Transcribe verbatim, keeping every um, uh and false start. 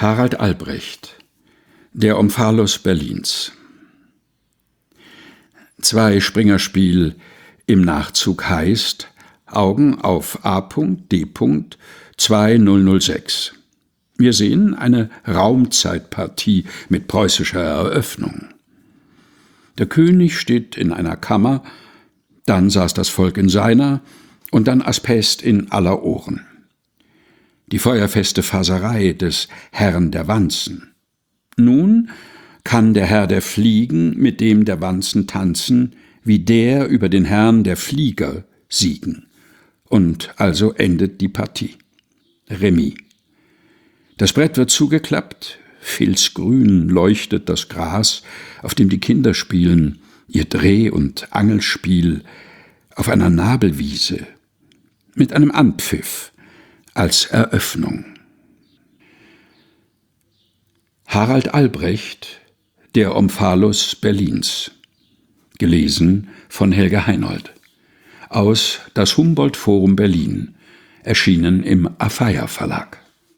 Harald Albrecht, der Omphalos Berlins. Zwei-Springer-Spiel im Nachzug heißt Augen auf A D zweitausendsechs. Wir sehen eine Raumzeitpartie mit preußischer Eröffnung. Der König steht in einer Kammer, dann saß das Volk in seiner und dann Aspäst in aller Ohren. Die feuerfeste Faserei des Herrn der Wanzen. Nun kann der Herr der Fliegen mit dem der Wanzen tanzen, wie der über den Herrn der Flieger siegen. Und also endet die Partie. Remis. Das Brett wird zugeklappt, filzgrün leuchtet das Gras, auf dem die Kinder spielen, ihr Dreh- und Angelspiel auf einer Nabelwiese, mit einem Anpfiff als Eröffnung. Harald Albrecht, der Omphalos Berlins. Gelesen von Helga Heinold. Aus Das Humboldt Forum Berlin, erschienen im Afeier Verlag.